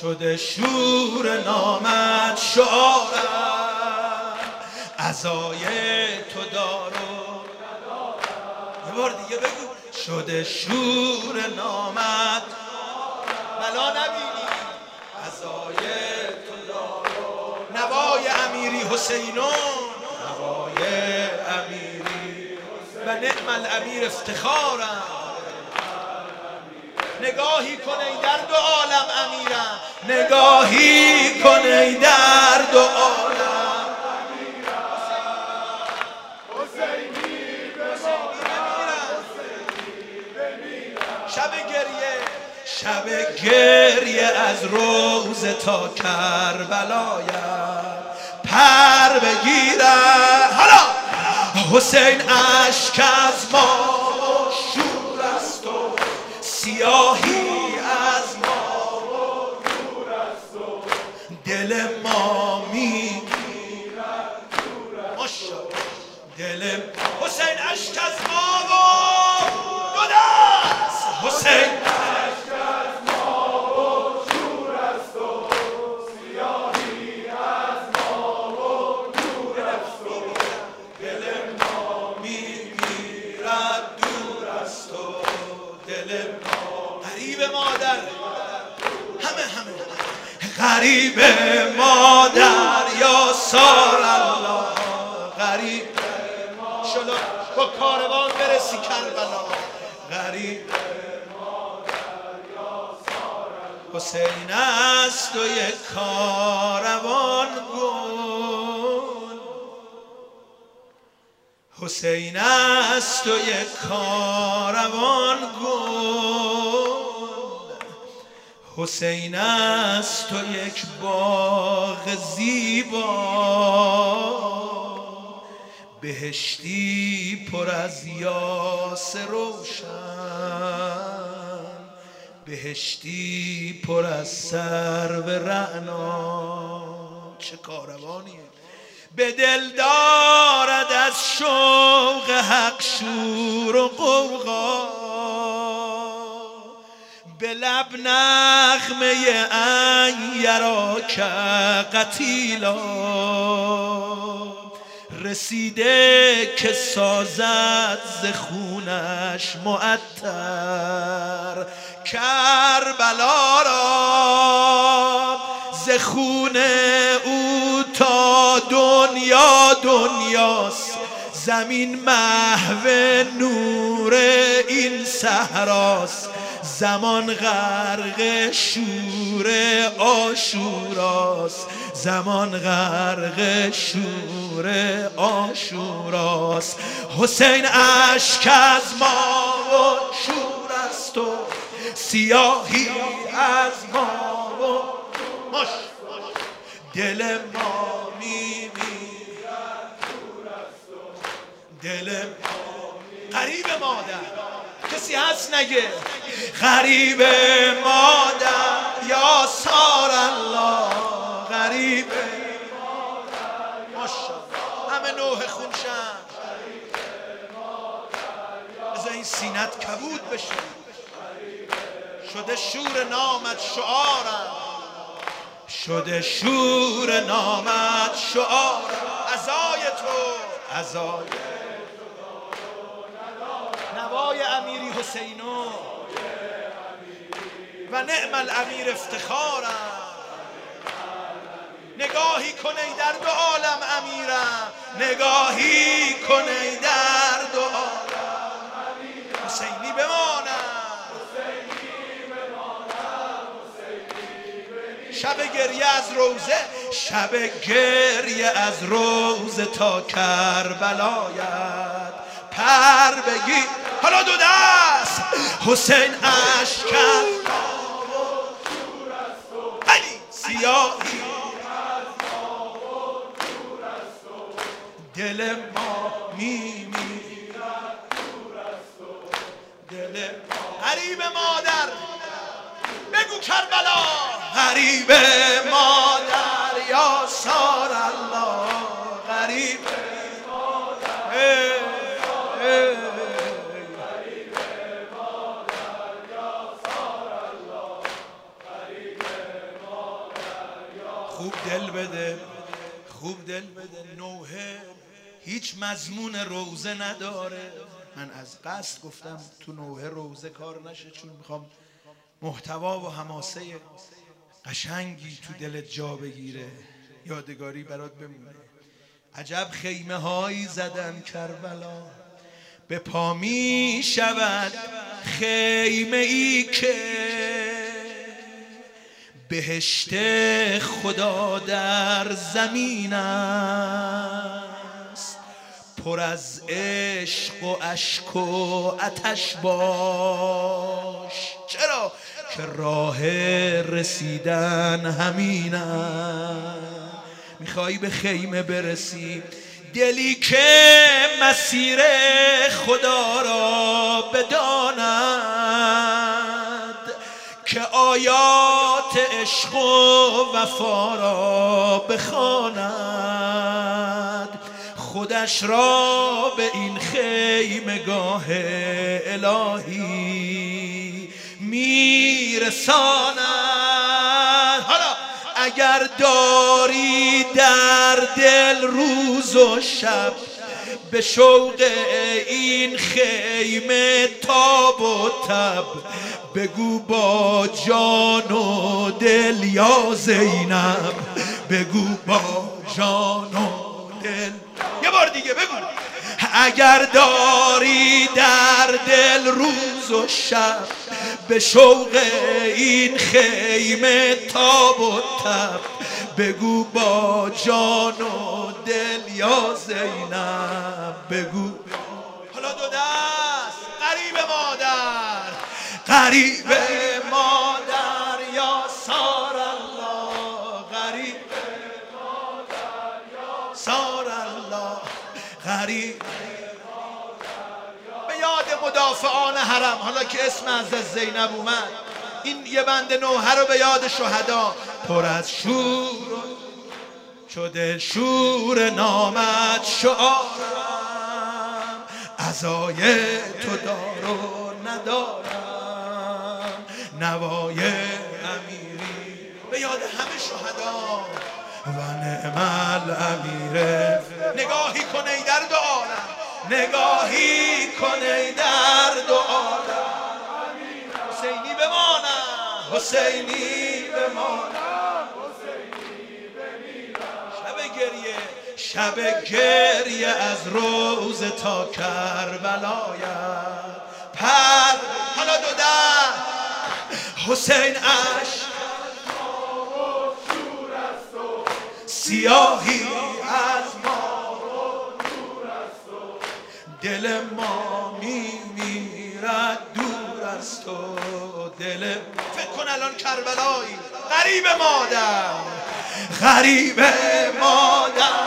شده شور نامت شعارم، عزای تو دارو. یه بار دیگه بگو. شده شور نامت بلا نبینی، عزای تو دارو. نوای امیری حسینون، نوای امیری و نعم الامیر افتخارم. نگاهی کن ای در دو عالم امیرم، نگاهی کن ای در دو عالم شب گریه از روز تا کربلایم پر بگیرد. حالا حسین اشک از ما شور است و سیاهی از ما دور است و دل ما میگیرد ماشاءالله. دل حسین اشک از ما و دو دست، حسین غریب مادر یا سال الله، غریب شلو با کاروان برسی کربلا. غریب مادر یا سال الله، حسین است و یک کاروان گل. حسین است و یک کاروان گل. حسین است تو یک باغ زیبا، بهشتی پر از یاس روشن، بهشتی پر از سرو رعنا. چه کاروانیه به دل دارد از شوق حق شور و غوغا، به لب نغمه ان یراک قتیلا. رسیده که سازد ز خونش معطر کربلا را. ز خون او تا دنیا دنیاست، زمین محو نور این صحراست. زمان غرق شور عاشوراست، زمان غرق شور عاشوراست. حسین اشک از ما و شور است و سیاهی از ما و ماش دل ما میمیرد دور است و دل ما. غریب مادر کسی هست نگه غریب مادر یا سار الله، غریب مادر ماشاءالله. همه نوح خونشن از این سینت کبود بشه. شده شور نامت شعارم، شده شور نامت شعارم. عزای تو، عزای نوای امیری حسینو و نعم الامیر افتخارم. نگاهی کن ای در دو عالم امیرم، نگاهی کن ای در دو عالم امیرم. حسینی بمانم، شب گریه از روزه، شب گریه از روزه تا کربلایت پر بگیر. حالا دو دست حسین اشک از ما و شور است و سیاهی از ما و دور است و دل ما میمیرد دور است و دل ما. غریب مادر بگو کربلا، غریب مادر یا سار الله، غریب مادر بده. نوحه هیچ مضمون روزه نداره. من از قصد گفتم تو نوحه روزه کار نشه، چون میخوام محتوا و حماسه قشنگی تو دلت جا بگیره، یادگاری برات بمونه. عجب خیمه هایی زدن کربلا، به پا می شود خیمه ای که بهشت خدا در زمین است. پر از عشق و اشک و آتش باش، چرا که راه رسیدن همین است. میخوای به خیمه برسی، دلی که مسیر خدا را بداند، که آیات عشق و وفا را بخواند، خودش را به این خیمگاه الهی میرساند. حالا اگر داری در دل روز و شب، به شوق این خیمه تاب و تب، بگو با جان و دل یا زینب، بگو با جان و دل. یه بار دیگه بگو. اگر داری در دل روز و شب، به شوق این خیمه تاب و تب، بگو با جان و دل یا زینب، بگو. حالا دو دست. غریب مادر، غریب مادر یا سار الله، غریب مادر یا سار الله، غریب. به یاد مدافعان حرم، حالا که اسم حضرت زینب اومد، این یه بند نوحه رو به یاد شهدا. پر از شور شده شور نامت شعارم، عزای تو دار و ندارم، نوای امیری. به یاد همه شهدا. و نعم الامیر. نگاهی کن ای درد عالم، نگاهی کن ای درد عالم. حسینی بمانم، حسینی بمانم، حسینی بمیرم. شب گریه، شب گریه از روز تا کربلایت پر. حالا دو در. حسین عشق سیاهی از ما دور است و دل ما میمیرد دور است و دل. فکر کن الان کربلایی. غریب مادر، غریب مادر